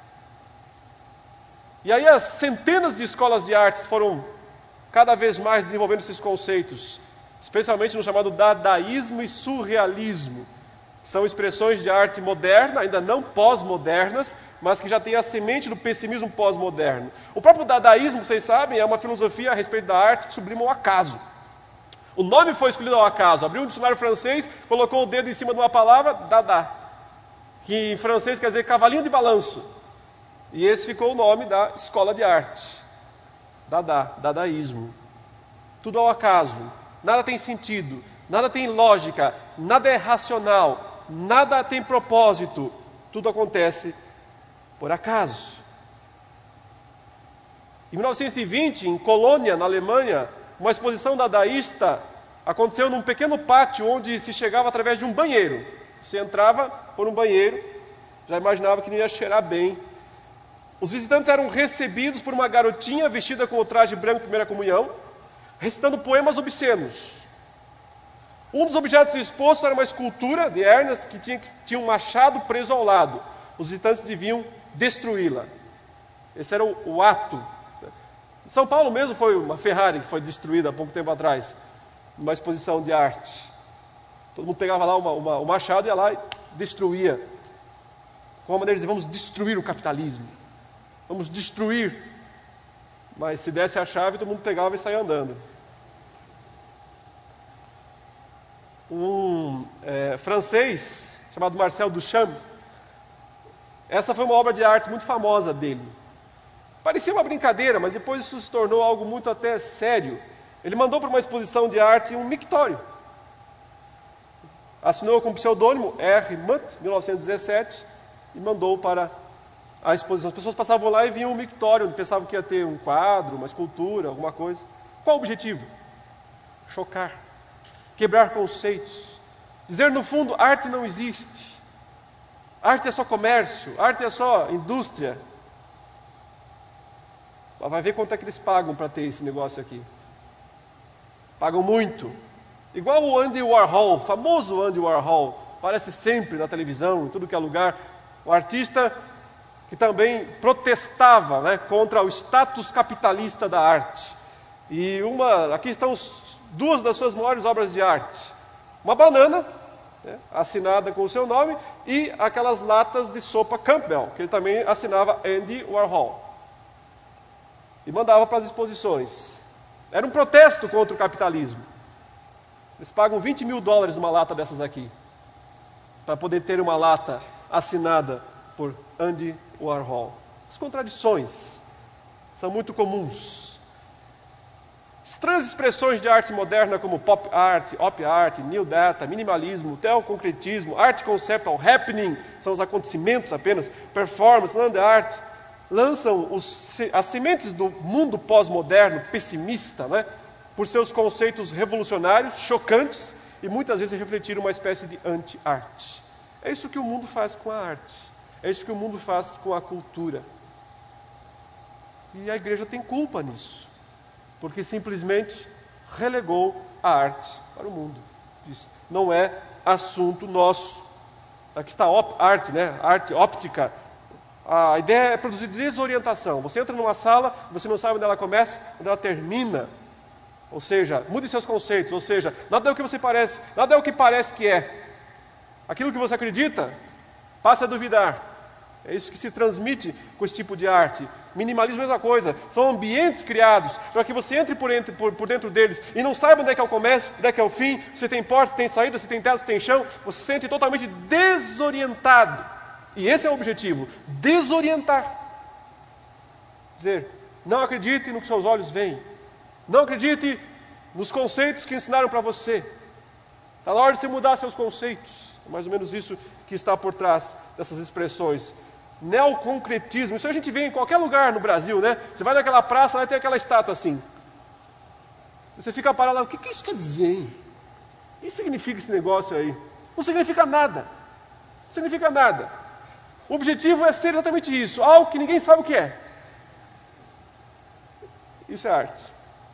E aí as centenas de escolas de artes foram cada vez mais desenvolvendo esses conceitos, especialmente no chamado dadaísmo e surrealismo. São expressões de arte moderna, ainda não pós-modernas, mas que já têm a semente do pessimismo pós-moderno. O próprio dadaísmo, vocês sabem, é uma filosofia a respeito da arte que sublima o acaso. O nome foi escolhido ao acaso. Abriu um dicionário francês, colocou o dedo em cima de uma palavra, dada, que em francês quer dizer cavalinho de balanço. E esse ficou o nome da escola de arte. Dadaísmo. Tudo ao acaso. Nada tem sentido, nada tem lógica, nada é racional, nada tem propósito. Tudo acontece por acaso. Em 1920, em Colônia, na Alemanha, uma exposição dadaísta aconteceu num pequeno pátio onde se chegava através de um banheiro. Você entrava por um banheiro, já imaginava que não ia cheirar bem. Os visitantes eram recebidos por uma garotinha vestida com o traje branco de primeira comunhão, recitando poemas obscenos. Um dos objetos expostos era uma escultura de Ernest que tinha um machado preso ao lado. Os visitantes deviam destruí-la. Esse era o ato. Em São Paulo mesmo foi uma Ferrari que foi destruída há pouco tempo atrás, numa exposição de arte. Todo mundo pegava lá o machado e ia lá e destruía. Com a maneira de dizer, vamos destruir o capitalismo. Vamos destruir. Mas se desse a chave, todo mundo pegava e saía andando. Um francês chamado Marcel Duchamp, essa foi uma obra de arte muito famosa dele. Parecia uma brincadeira, mas depois isso se tornou algo muito até sério. Ele mandou para uma exposição de arte um mictório. Assinou com o pseudônimo R. Mutt, 1917, e mandou para a exposição. As pessoas passavam lá e viam um mictório, onde pensavam que ia ter um quadro, uma escultura, alguma coisa. Qual o objetivo? Chocar, quebrar conceitos, dizer no fundo, arte não existe. Arte é só comércio, arte é só indústria. Vai ver quanto é que eles pagam para ter esse negócio aqui. Pagam muito. Igual o Andy Warhol, famoso Andy Warhol, aparece sempre na televisão, em tudo que é lugar. O artista que também protestava, né, contra o status capitalista da arte. E aqui estão duas das suas maiores obras de arte. Uma banana, né, assinada com o seu nome, e aquelas latas de sopa Campbell, que ele também assinava Andy Warhol. E mandava para as exposições. Era um protesto contra o capitalismo. Eles pagam $20 mil numa lata dessas aqui, para poder ter uma lata assinada por Andy Warhol. As contradições são muito comuns. Estranhas expressões de arte moderna como pop art, op art, new data, minimalismo, teoconcretismo, arte conceptual, happening, são os acontecimentos apenas, performance, land art, lançam as sementes do mundo pós-moderno, pessimista, né? Por seus conceitos revolucionários, chocantes, e muitas vezes refletiram uma espécie de anti-arte. É isso que o mundo faz com a arte. É isso que o mundo faz com a cultura. E a igreja tem culpa nisso, porque simplesmente relegou a arte para o mundo. Diz, não é assunto nosso. Aqui está art, né? Arte óptica. A ideia é produzir desorientação. Você entra numa sala, você não sabe onde ela começa, onde ela termina. Ou seja, mude seus conceitos. Ou seja, nada é o que você parece, nada é o que parece que é. Aquilo que você acredita, passe a duvidar. É isso que se transmite com esse tipo de arte. Minimalismo é a mesma coisa. São ambientes criados para que você entre por dentro deles e não saiba onde é que é o começo, onde é que é o fim. Você tem porta, você tem saída, você tem teto, você tem chão. Você se sente totalmente desorientado. E esse é o objetivo, desorientar. Dizer, não acredite no que seus olhos veem. Não acredite nos conceitos que ensinaram para você. Está na hora de você mudar seus conceitos. É mais ou menos isso que está por trás dessas expressões. Neoconcretismo, isso a gente vê em qualquer lugar no Brasil, né? Você vai naquela praça, lá tem aquela estátua assim. Você fica parado lá, o que isso quer dizer? O que significa esse negócio aí? Não significa nada. Não significa nada. O objetivo é ser exatamente isso, algo que ninguém sabe o que é. Isso é arte.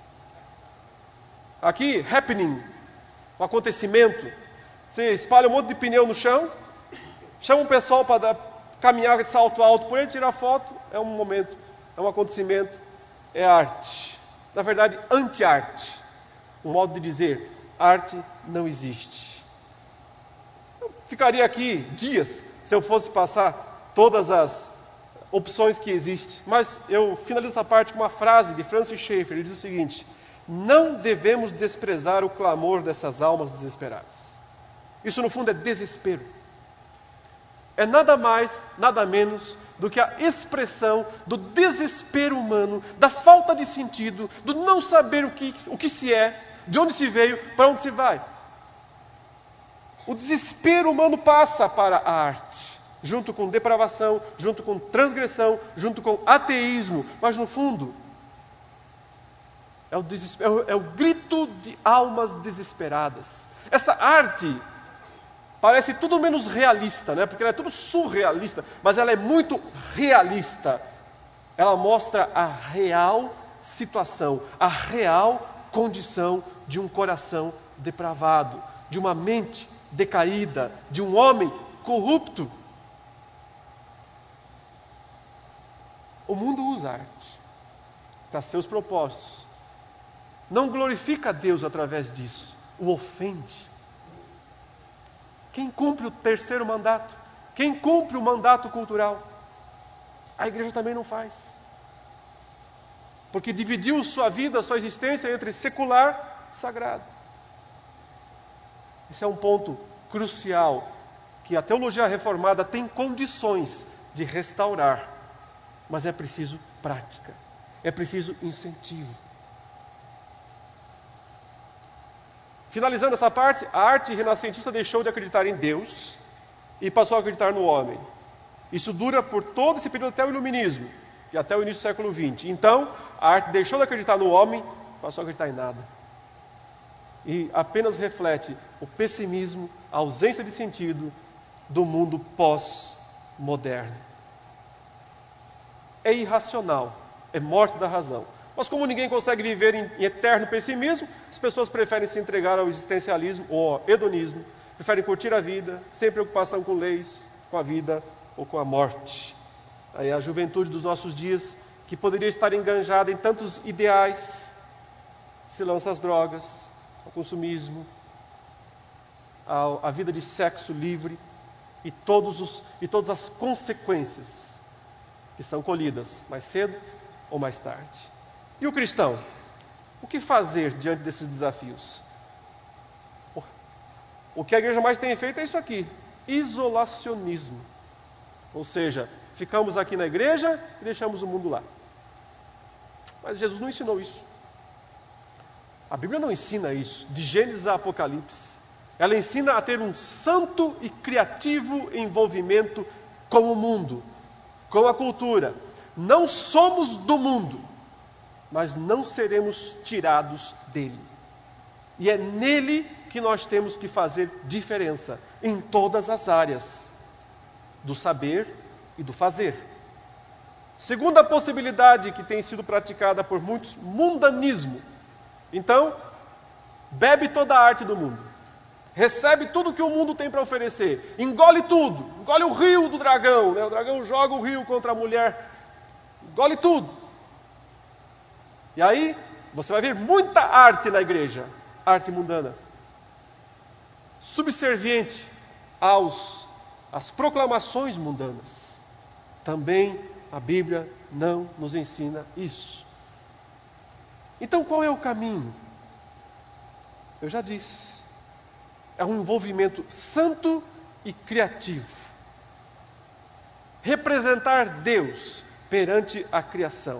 Aqui, happening, um acontecimento. Você espalha um monte de pneu no chão, chama um pessoal para caminhar de salto alto por ele, tirar foto, é um momento, é um acontecimento, é arte. Na verdade, anti-arte. Um modo de dizer, arte não existe. Eu ficaria aqui dias se eu fosse passar todas as opções que existem, mas eu finalizo essa parte com uma frase de Francis Schaeffer. Ele diz o seguinte: não devemos desprezar o clamor dessas almas desesperadas. Isso no fundo é desespero. É nada mais, nada menos do que a expressão do desespero humano, da falta de sentido, do não saber o que se é, de onde se veio, para onde se vai. O desespero humano passa para a arte, junto com depravação, junto com transgressão, junto com ateísmo, mas no fundo é o grito de almas desesperadas. Essa arte parece tudo menos realista, né? Porque ela é tudo surrealista, mas ela é muito realista. Ela mostra a real situação, a real condição de um coração depravado, de uma mente decaída, de um homem corrupto. O mundo usa arte para seus propósitos. Não glorifica a Deus através disso, o ofende. Quem cumpre o terceiro mandato? Quem cumpre o mandato cultural? A igreja também não faz. Porque dividiu sua vida, sua existência entre secular e sagrado. Esse é um ponto crucial que a teologia reformada tem condições de restaurar. Mas é preciso prática, é preciso incentivo. Finalizando essa parte, a arte renascentista deixou de acreditar em Deus e passou a acreditar no homem. Isso dura por todo esse período até o Iluminismo, e até o início do século XX. Então, a arte deixou de acreditar no homem, passou a acreditar em nada. E apenas reflete o pessimismo, a ausência de sentido do mundo pós-moderno. É irracional, é morte da razão. Mas como ninguém consegue viver em eterno pessimismo, as pessoas preferem se entregar ao existencialismo ou ao hedonismo, preferem curtir a vida, sem preocupação com leis, com a vida ou com a morte. Aí a juventude dos nossos dias, que poderia estar enganjada em tantos ideais, se lança às drogas, ao consumismo, à vida de sexo livre e todas as consequências que são colhidas mais cedo ou mais tarde. E o cristão? O que fazer diante desses desafios? O que a igreja mais tem feito é isso aqui: isolacionismo. Ou seja, ficamos aqui na igreja e deixamos o mundo lá. Mas Jesus não ensinou isso. A Bíblia não ensina isso, de Gênesis a Apocalipse. Ela ensina a ter um santo e criativo envolvimento com o mundo, com a cultura. Não somos do mundo, mas não seremos tirados dele. E é nele que nós temos que fazer diferença, em todas as áreas, do saber e do fazer. Segunda possibilidade que tem sido praticada por muitos, mundanismo. Então, bebe toda a arte do mundo, recebe tudo que o mundo tem para oferecer, engole tudo, engole o rio do dragão, né? O dragão joga o rio contra a mulher, engole tudo. E aí, você vai ver muita arte na igreja, arte mundana, subserviente às proclamações mundanas. Também a Bíblia não nos ensina isso. Então, qual é o caminho? Eu já disse, é um envolvimento santo e criativo. Representar Deus perante a criação.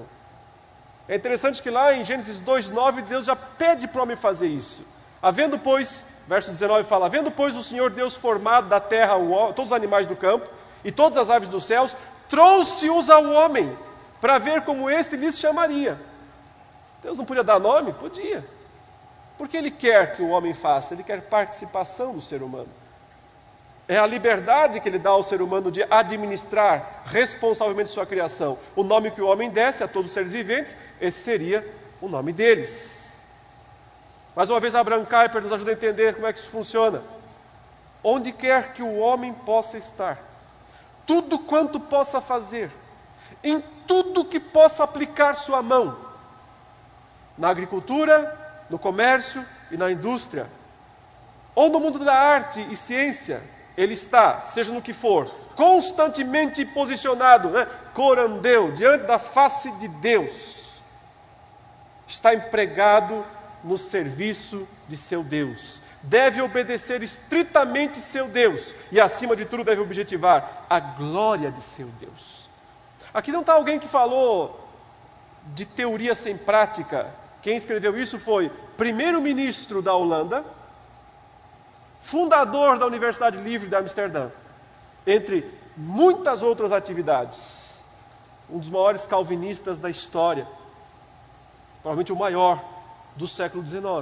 É interessante que lá em Gênesis 2:9, Deus já pede para o homem fazer isso. Havendo, pois, verso 19 fala: vendo, pois, o Senhor Deus formado da terra todos os animais do campo e todas as aves dos céus, trouxe-os ao homem, para ver como este lhes chamaria. Deus não podia dar nome? Podia. Porque Ele quer que o homem faça? Ele quer participação do ser humano. É a liberdade que Ele dá ao ser humano de administrar responsavelmente sua criação. O nome que o homem desse a todos os seres viventes, esse seria o nome deles. Mais uma vez, Abraham Kuyper nos ajuda a entender como é que isso funciona. Onde quer que o homem possa estar, tudo quanto possa fazer, em tudo que possa aplicar sua mão, na agricultura, no comércio e na indústria, ou no mundo da arte e ciência, ele está, seja no que for, constantemente posicionado, corandeu, diante da face de Deus. Está empregado no serviço de seu Deus. Deve obedecer estritamente seu Deus e, acima de tudo, deve objetivar a glória de seu Deus. Aqui não está alguém que falou de teoria sem prática. Quem escreveu isso foi primeiro-ministro da Holanda, fundador da Universidade Livre de Amsterdã, entre muitas outras atividades. Um dos maiores calvinistas da história, provavelmente o maior do século XIX.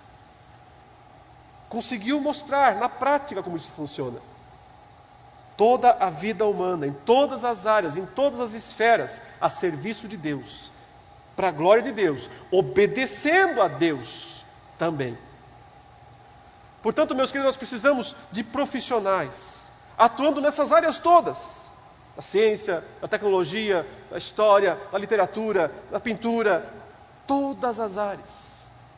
Conseguiu mostrar na prática como isso funciona. Toda a vida humana, em todas as áreas, em todas as esferas, a serviço de Deus, para a glória de Deus, obedecendo a Deus também. Portanto, meus queridos, nós precisamos de profissionais, atuando nessas áreas todas, da ciência, da tecnologia, da história, da literatura, da pintura, todas as áreas.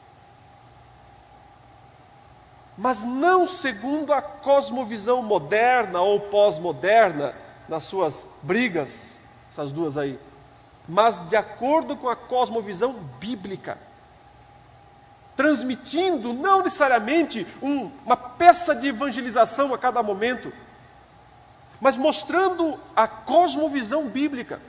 Mas não segundo a cosmovisão moderna ou pós-moderna, nas suas brigas, essas duas aí, mas de acordo com a cosmovisão bíblica, transmitindo não necessariamente uma peça de evangelização a cada momento, mas mostrando a cosmovisão bíblica.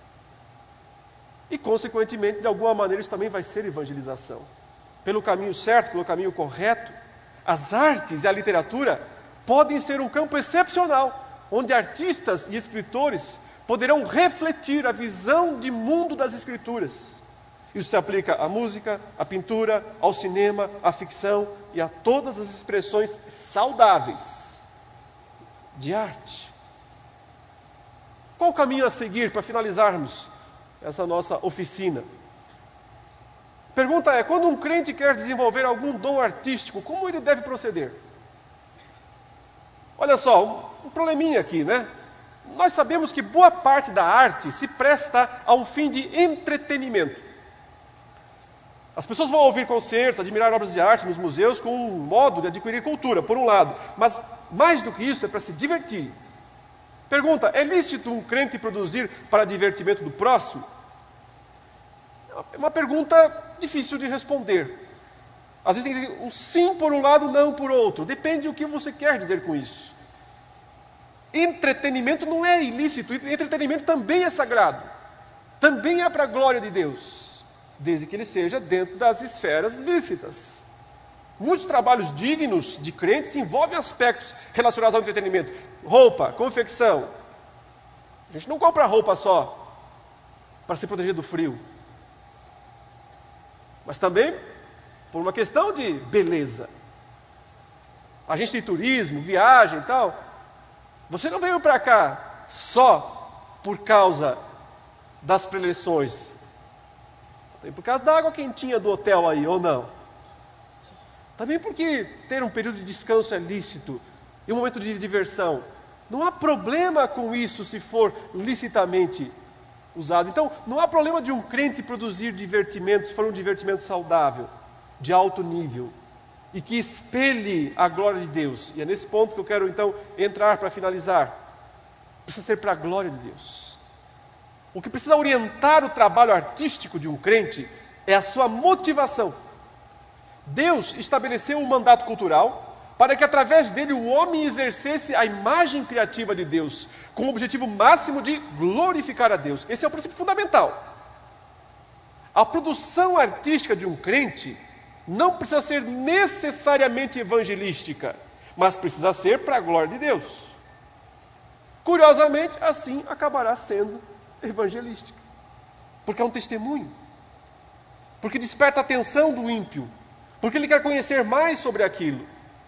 E, consequentemente, de alguma maneira, isso também vai ser evangelização. Pelo caminho certo, pelo caminho correto, as artes e a literatura podem ser um campo excepcional, onde artistas e escritores poderão refletir a visão de mundo das Escrituras. Isso se aplica à música, à pintura, ao cinema, à ficção e a todas as expressões saudáveis de arte. Qual o caminho a seguir para finalizarmos essa nossa oficina? A pergunta é: quando um crente quer desenvolver algum dom artístico, como ele deve proceder? Olha só, um probleminha aqui, né? Nós sabemos que boa parte da arte se presta a um fim de entretenimento. As pessoas vão ouvir concertos, admirar obras de arte nos museus com um modo de adquirir cultura, por um lado. Mas, mais do que isso, é para se divertir. Pergunta: é lícito um crente produzir para divertimento do próximo? É uma pergunta difícil de responder. Às vezes tem que dizer um sim por um lado, não por outro. Depende do que você quer dizer com isso. Entretenimento não é ilícito, entretenimento também é sagrado. Também é para a glória de Deus, desde que ele seja dentro das esferas lícitas. Muitos trabalhos dignos de crentes envolvem aspectos relacionados ao entretenimento. Roupa, confecção. A gente não compra roupa só para se proteger do frio, mas também por uma questão de beleza. Agente de turismo, viagem e tal. Você não veio para cá só por causa das preleções. Tem por causa da água quentinha do hotel aí, ou não? Também porque ter um período de descanso é lícito e um momento de diversão. Não há problema com isso se for licitamente usado. Então, não há problema de um crente produzir divertimento, se for um divertimento saudável, de alto nível, e que espelhe a glória de Deus. E é nesse ponto que eu quero então entrar para finalizar. Precisa ser para a glória de Deus. O que precisa orientar o trabalho artístico de um crente é a sua motivação. Deus estabeleceu um mandato cultural para que através dele o homem exercesse a imagem criativa de Deus, com o objetivo máximo de glorificar a Deus. Esse é o princípio fundamental. A produção artística de um crente não precisa ser necessariamente evangelística, mas precisa ser para a glória de Deus. Curiosamente, assim acabará sendo evangelística, porque é um testemunho, porque desperta a atenção do ímpio, porque ele quer conhecer mais sobre aquilo.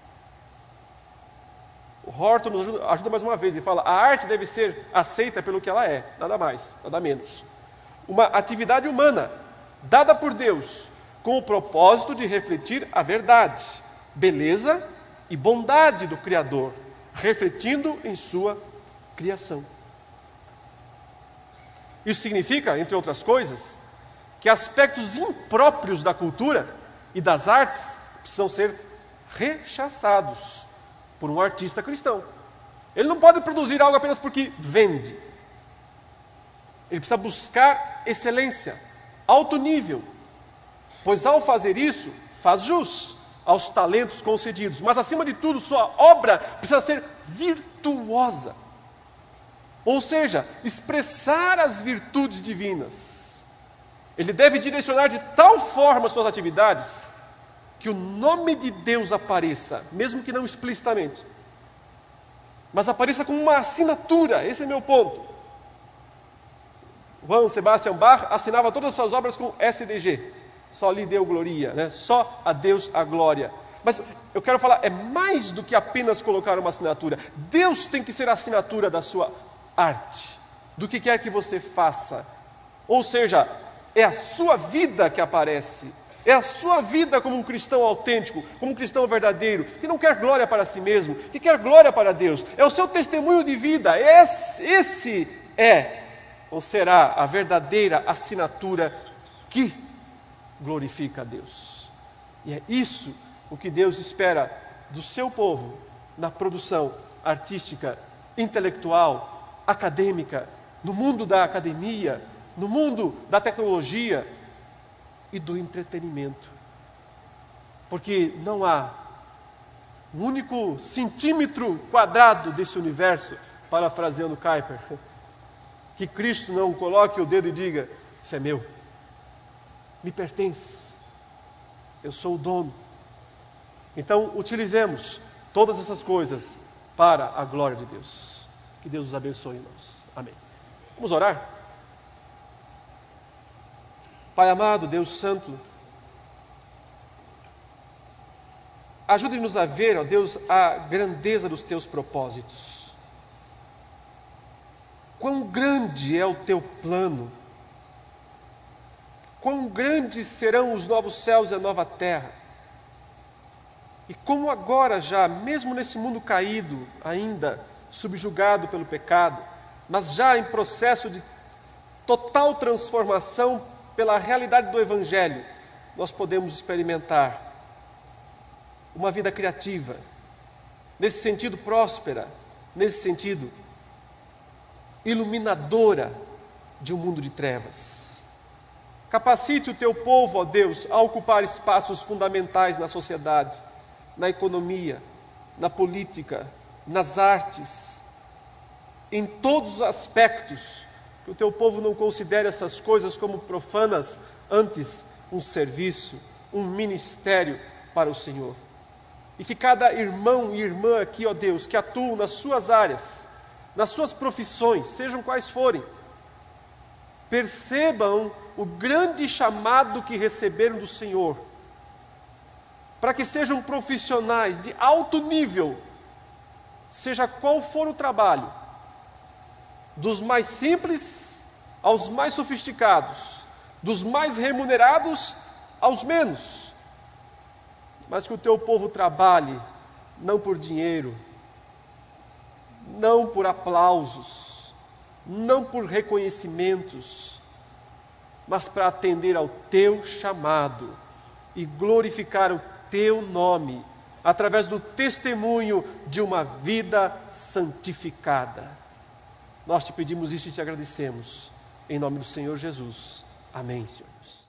O Horton nos ajuda mais uma vez, ele fala: a arte deve ser aceita pelo que ela é, nada mais, nada menos. Uma atividade humana, dada por Deus, com o propósito de refletir a verdade, beleza e bondade do Criador, refletindo em sua criação. Isso significa, entre outras coisas, que aspectos impróprios da cultura e das artes precisam ser rechaçados por um artista cristão. Ele não pode produzir algo apenas porque vende. Ele precisa buscar excelência, alto nível, pois ao fazer isso, faz jus aos talentos concedidos. Mas acima de tudo, sua obra precisa ser virtuosa. Ou seja, expressar as virtudes divinas. Ele deve direcionar de tal forma suas atividades que o nome de Deus apareça, mesmo que não explicitamente, mas apareça como uma assinatura. Esse é meu ponto. Johann Sebastian Bach assinava todas as suas obras com SDG, só lhe deu gloria, né? Só a Deus a glória. Mas eu quero falar, é mais do que apenas colocar uma assinatura. Deus tem que ser a assinatura da sua arte, do que quer que você faça. Ou seja, é a sua vida que aparece. É a sua vida como um cristão autêntico, como um cristão verdadeiro, que não quer glória para si mesmo, que quer glória para Deus. É o seu testemunho de vida. Esse é ou será a verdadeira assinatura que glorifica a Deus. E é isso o que Deus espera do seu povo na produção artística, intelectual, acadêmica, no mundo da academia, no mundo da tecnologia e do entretenimento. Porque não há um único centímetro quadrado desse universo, parafraseando Kuyper, que Cristo não coloque o dedo e diga: isso é meu, me pertence, eu sou o dono. Então, utilizemos todas essas coisas para a glória de Deus. Que Deus os abençoe, irmãos. Amém. Vamos orar? Pai amado, Deus santo, ajude-nos a ver, ó Deus, a grandeza dos teus propósitos. Quão grande é o teu plano, quão grandes serão os novos céus e a nova terra, e como agora já, mesmo nesse mundo caído, ainda subjugado pelo pecado, mas já em processo de total transformação pela realidade do Evangelho, nós podemos experimentar uma vida criativa, nesse sentido próspera, nesse sentido iluminadora de um mundo de trevas. Capacite o teu povo, ó Deus, a ocupar espaços fundamentais na sociedade, na economia, na política, nas artes, em todos os aspectos, que o teu povo não considere essas coisas como profanas, antes um serviço, um ministério para o Senhor. E que cada irmão e irmã aqui, ó Deus, que atuam nas suas áreas, nas suas profissões, sejam quais forem, percebam o grande chamado que receberam do Senhor, para que sejam profissionais de alto nível, seja qual for o trabalho, dos mais simples aos mais sofisticados, dos mais remunerados aos menos, mas que o teu povo trabalhe não por dinheiro, não por aplausos, não por reconhecimentos, mas para atender ao teu chamado e glorificar o teu nome através do testemunho de uma vida santificada. Nós te pedimos isso e te agradecemos. Em nome do Senhor Jesus. Amém, Senhor.